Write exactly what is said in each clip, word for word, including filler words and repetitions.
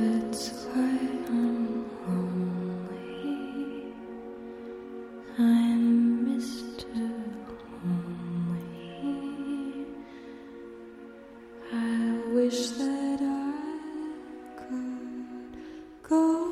That's why I'm lonely. I'm Mister Lonely. I wish that I could go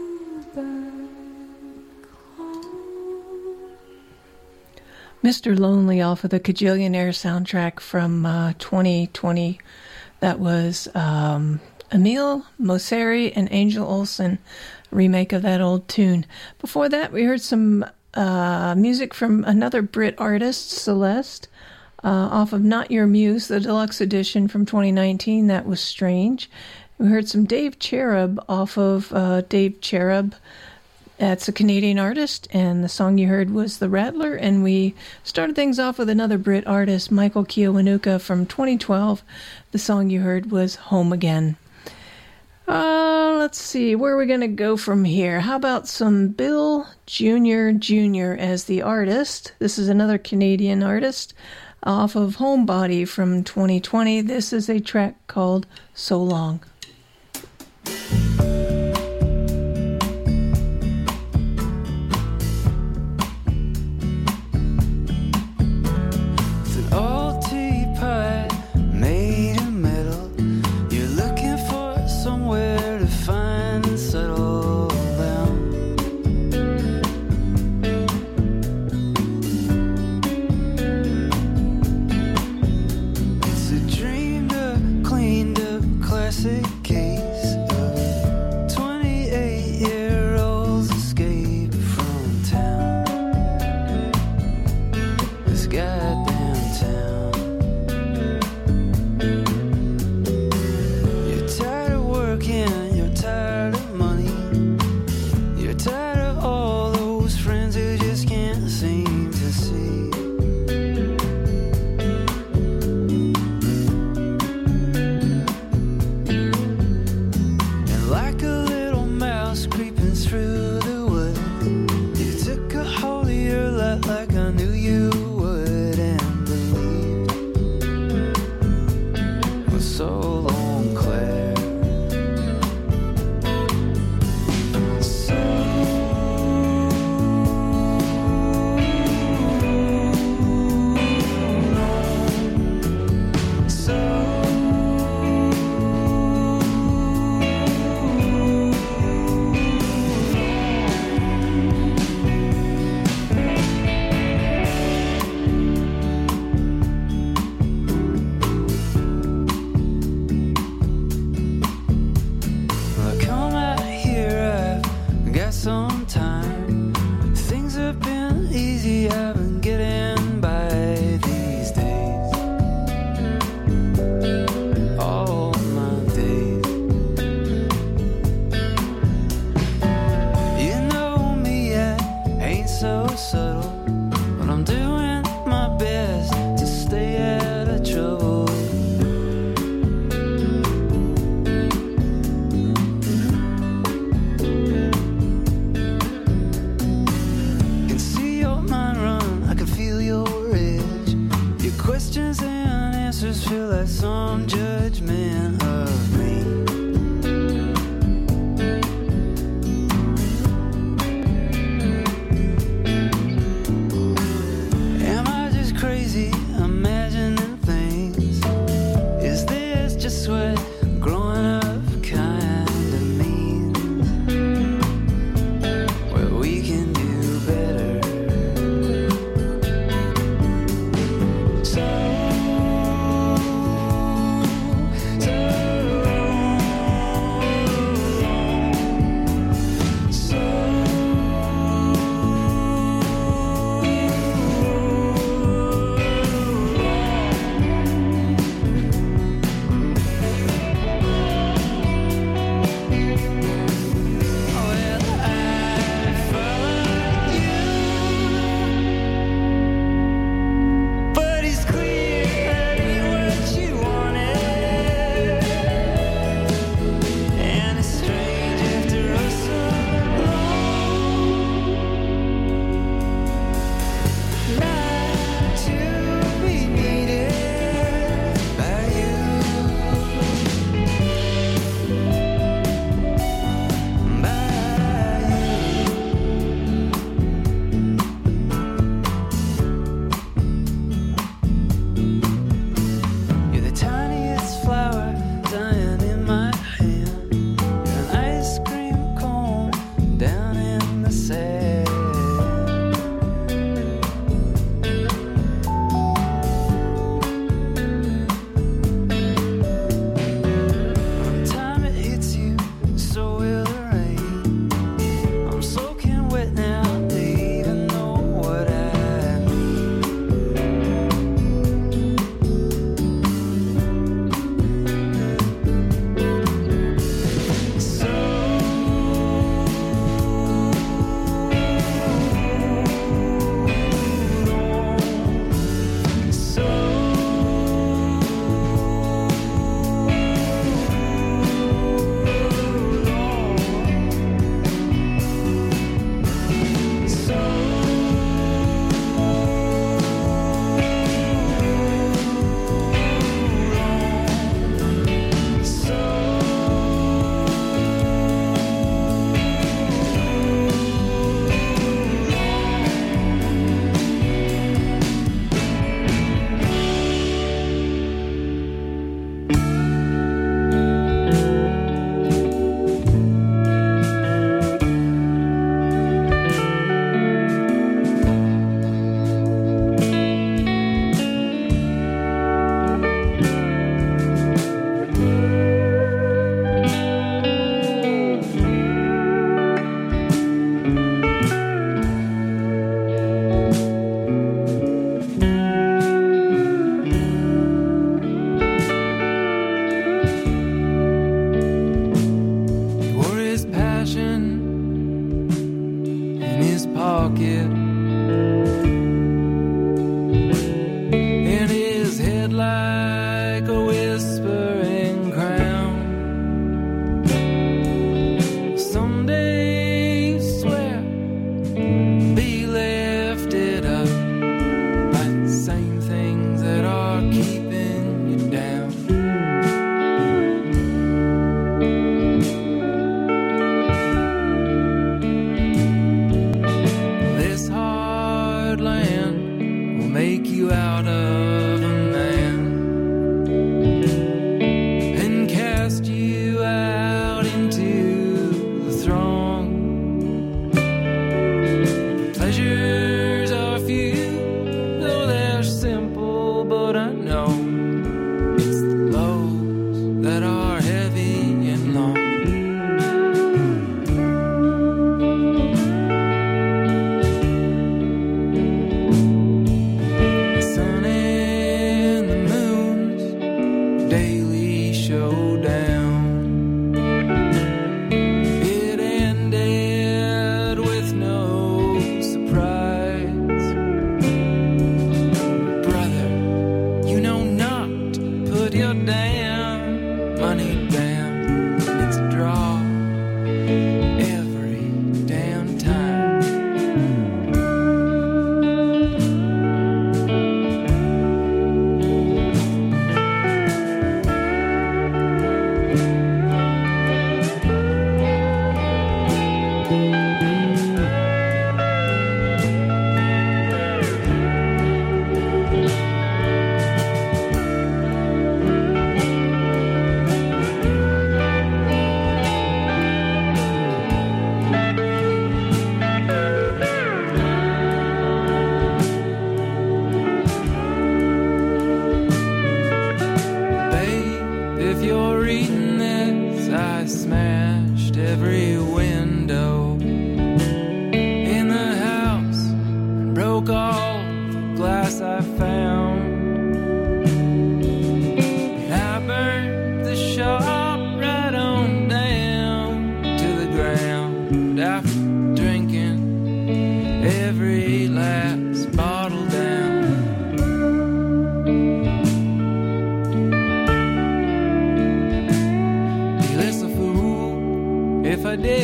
back home. Mister Lonely off of the Kajillionaire soundtrack from uh, twenty twenty. That was um, Emile Mosseri and Angel Olsen remake of that old tune. Before that, we heard some uh, music from another Brit artist, Celeste, uh, off of Not Your Muse, the deluxe edition from twenty nineteen. That was Strange. We heard some Dave Cherub off of uh, Dave Cherub. That's a Canadian artist, and the song you heard was The Rattler, and we started things off with another Brit artist, Michael Kiwanuka from twenty twelve. The song you heard was Home Again. Uh, let's see, where are we going to go from here? How about some Bill Junior Junior as the artist? This is another Canadian artist off of Homebody from twenty twenty. This is a track called So Long. Classic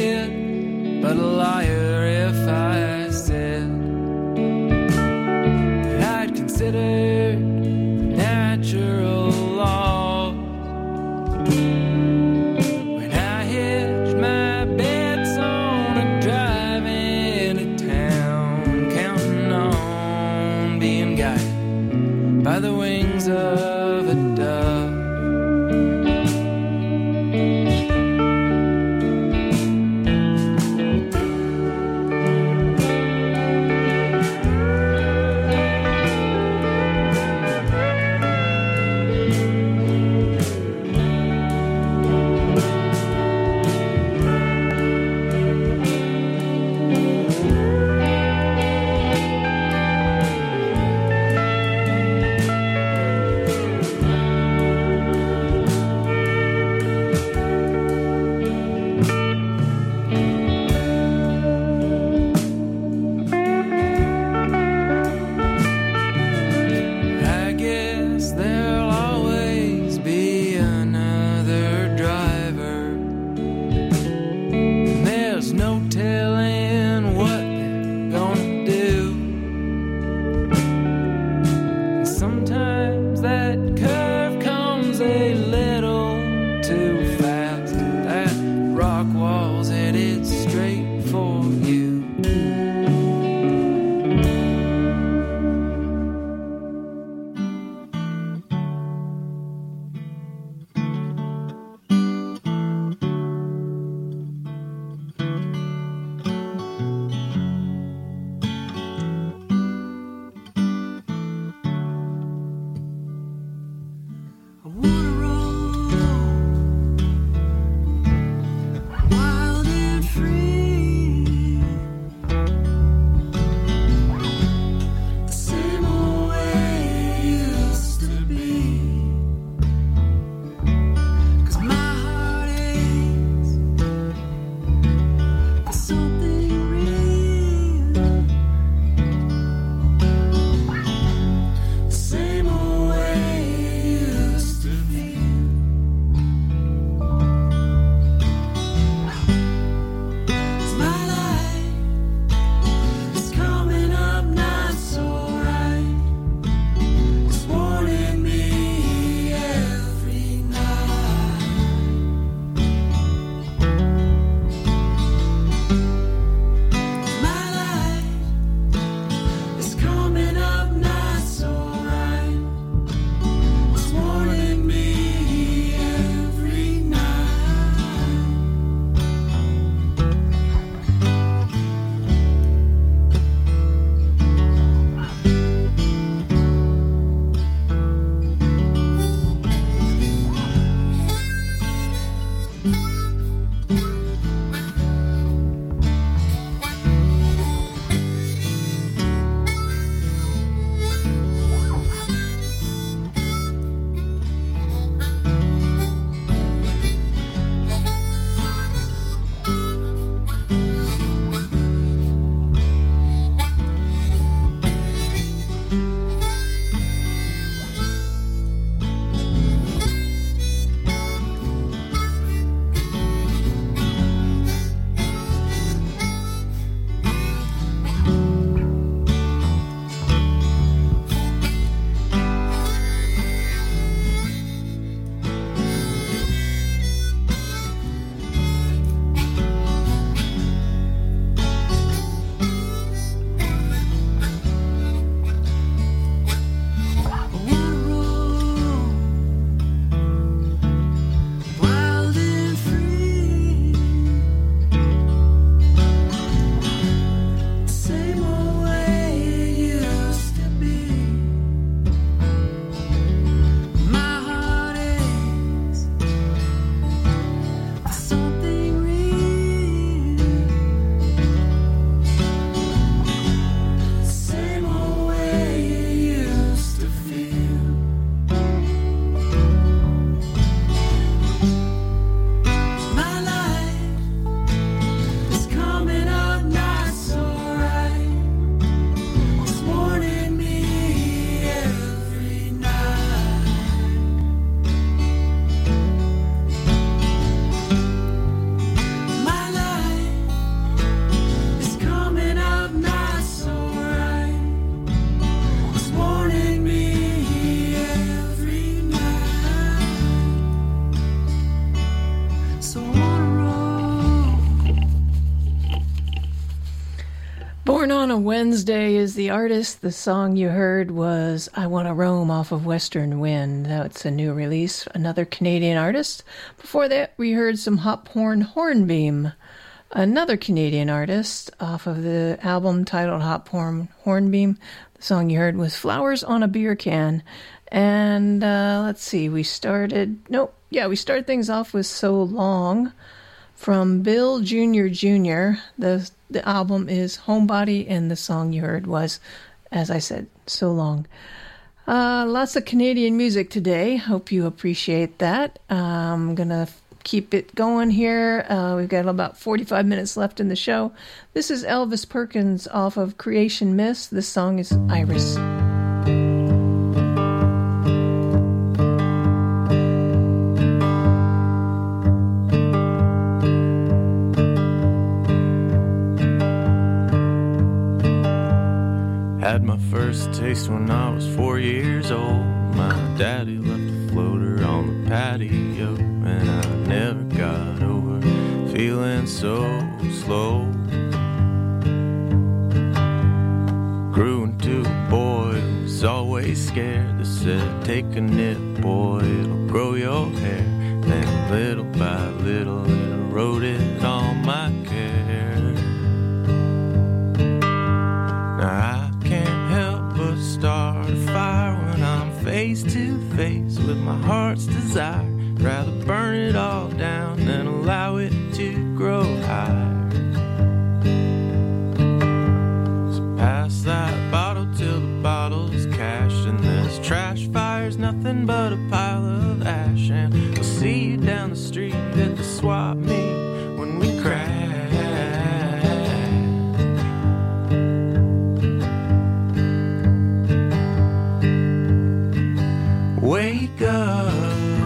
kid, but a liar if I said that I'd considered natural laws. When I hitched my bets on a drive into town, counting on being guided by the wings of a dove. Born on a Wednesday is the artist. The song you heard was I Wanna Roam off of Western Wind. That's a new release, another Canadian artist. Before that, we heard some Hop Horn Hornbeam, another Canadian artist, off of the album titled Hop Horn Hornbeam. The song you heard was Flowers on a Beer Can. And uh, let's see, we started, nope, yeah, we started things off with So Long from Bill Junior Junior The the album is Homebody, and the song you heard was, as I said, So Long. Uh, lots of Canadian music today. Hope you appreciate that. Uh, I'm going to keep it going here. Uh, we've got about forty-five minutes left in the show. This is Elvis Perkins off of Creation Mist. This song is Iris. Had my first taste when I was four years old. My daddy left a floater on the patio, and I never got over feeling so slow. Grew into a boy who was always scared. They said, take a nip, boy, it'll grow your hair. Then little by little it eroded all my care. Now I can't help but start a fire when I'm face to face with my heart's desire. Rather burn it all down than allow it to grow higher. So pass that bottle till the bottle's cashed, and this trash fire's nothing but a pile of ash. And we'll see you down the street at the swap meet when we crash. Wake up,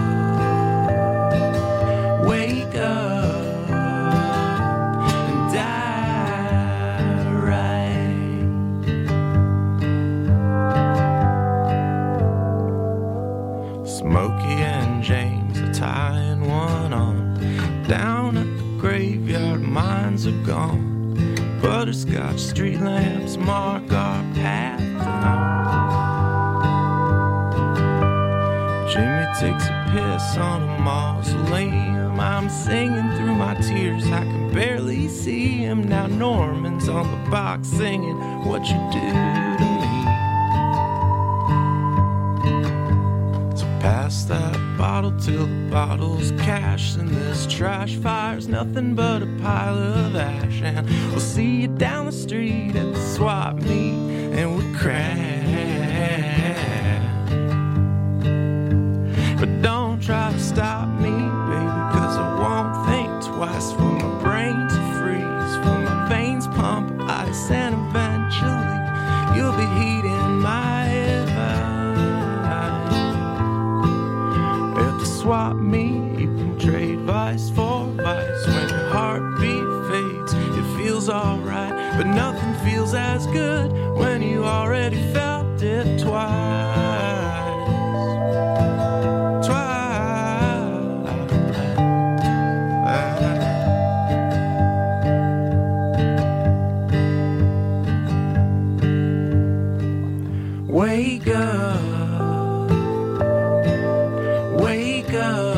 wake up, and die right. Smokey and James are tying one on. Down at the graveyard, minds are gone. Butterscotch street lamps mark our path tonight. Jimmy takes a piss on a mausoleum. I'm singing through my tears, I can barely see him. Now Norman's on the box singing what you do to me. So pass that bottle till the bottle's cashed, and this trash fire's nothing but a pile of ash. And we'll see you down the street at the swap meet, and we crash. But don't try to stop me, baby, cause I won't think twice. For my brain to freeze, for my veins pump ice, and eventually you'll be heating my advice. At the swap meet, you can trade vice for vice. When your heartbeat fades, it feels alright, but nothing feels as good when you already felt it twice. Wake up, wake up,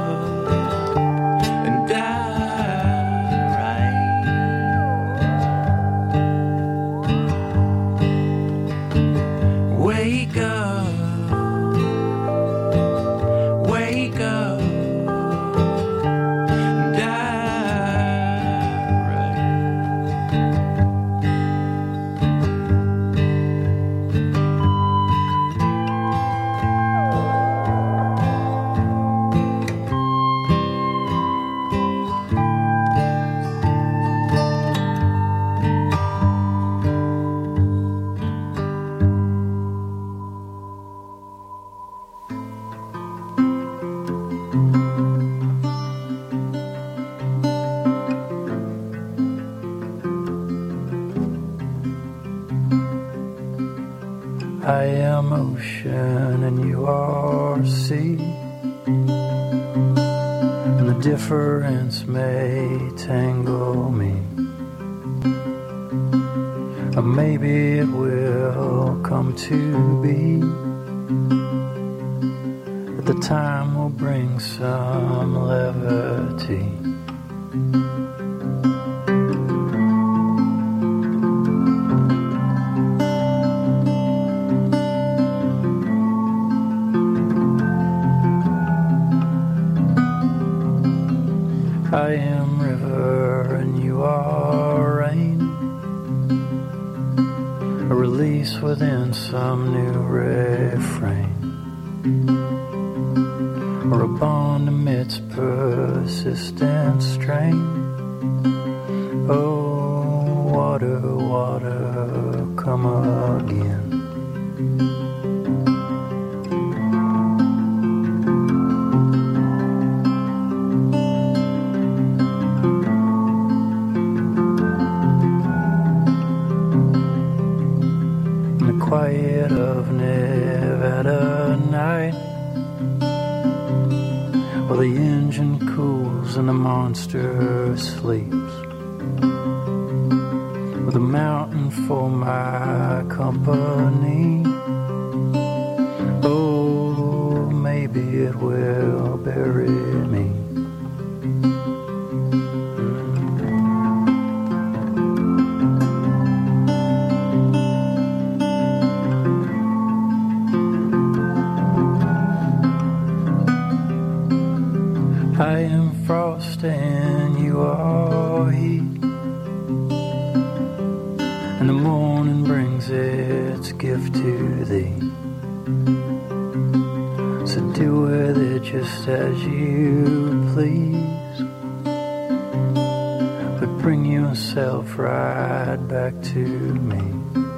and die right. Wake up, wake up, and die right. I am ocean and you are sea, and the difference may tangle me. maybe it will come to be. At the time will bring some levity. I am river and you are rain, a release within some new refrain, or a bond amidst persistent strain. Oh, water, water, come again. Quiet of Nevada night, while the engine cools and the monster sleeps, with a mountain for my company. Oh, maybe it will bury me. I am frost and you are heat, and the morning brings its gift to thee. So do with it just as you please, but bring yourself right back to me.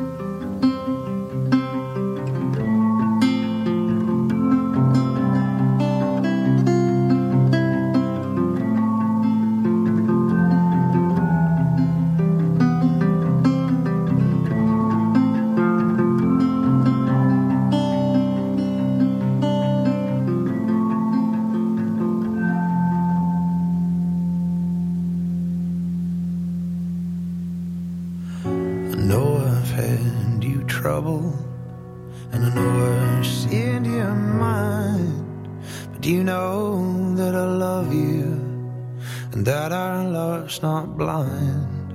Not blind,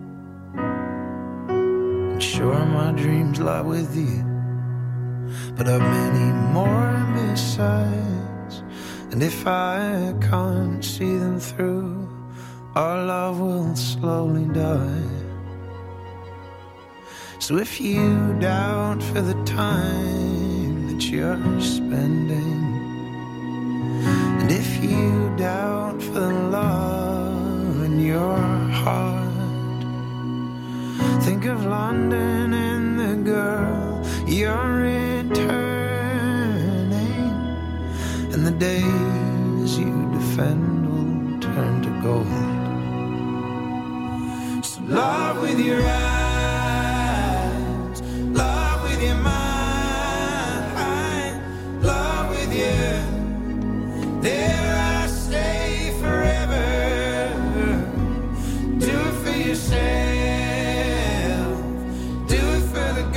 and sure my dreams lie with you, but I've many more besides, and if I can't see them through, our love will slowly die. So if you doubt for the time that you're spending, and if you doubt for the love your heart, think of London and the girl you're returning, and the days you defend will turn to gold. So love with your eyes, love with your mind, love with you. There I stay forever. Yourself, do it for the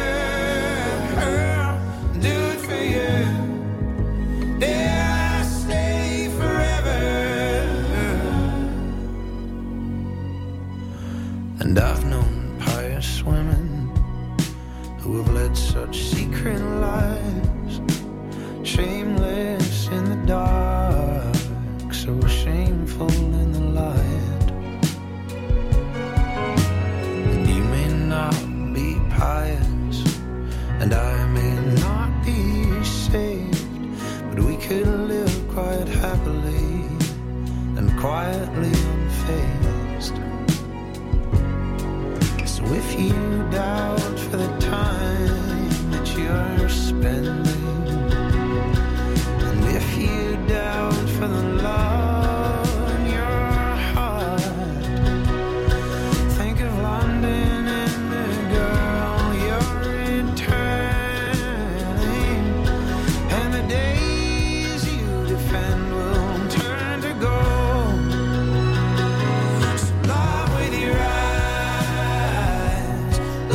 girl, do it for you. There I stay forever. And I've known pious women who have led such secret lives, shameless in the dark, so shameful in the light. Pious, and I may not be saved, but we could live quite happily and quietly unfazed. So if you doubt for the time that you're spending, and if you doubt for the love in your heart, think of London. Love with your eyes,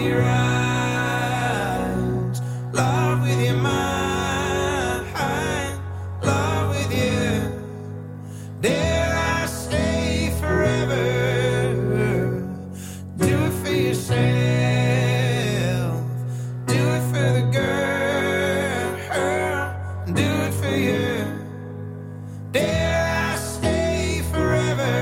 your eyes, love with your mind, love with you. Dare I stay forever? Do it for yourself, do it for the girl, do it for you. Dare I stay forever?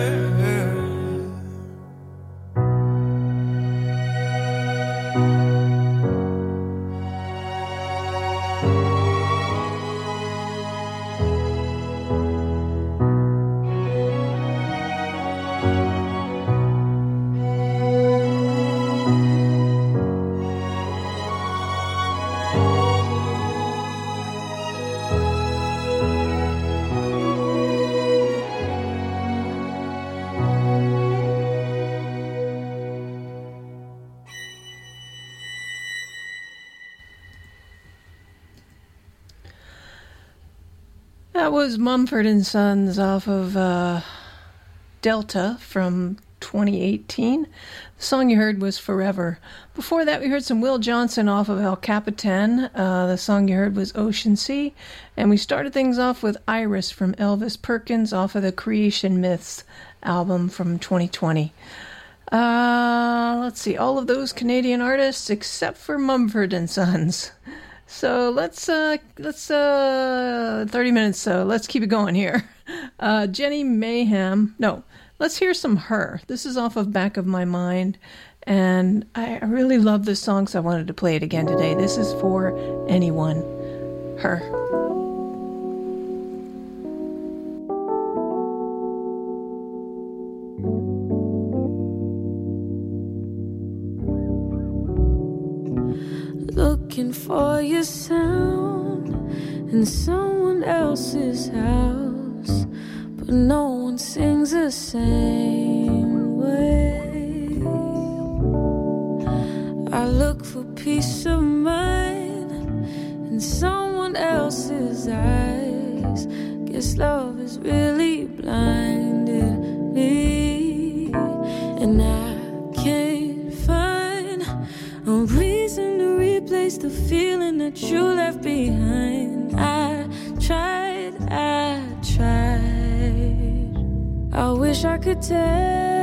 That was Mumford and Sons off of uh, Delta from twenty eighteen. The song you heard was Forever. Before that, we heard some Will Johnson off of El Capitan. Uh, the song you heard was Ocean Sea. And we started things off with Iris from Elvis Perkins off of the Creation Myths album from twenty twenty. Uh, let's see, all of those Canadian artists except for Mumford and Sons. So let's, uh, let's, uh, thirty minutes, so let's keep it going here. Uh, Jenny Mayhem, no, let's hear some Her. This is off of Back of My Mind, and I really love this song, so I wanted to play it again today. This is for anyone. Her. Looking for your sound in someone else's house, but no one sings the same way. I look for peace of mind in someone else's eyes. Guess love has really blinded me, and I can't find a reason to replace the feeling that you left behind. I tried, I tried. I wish I could tell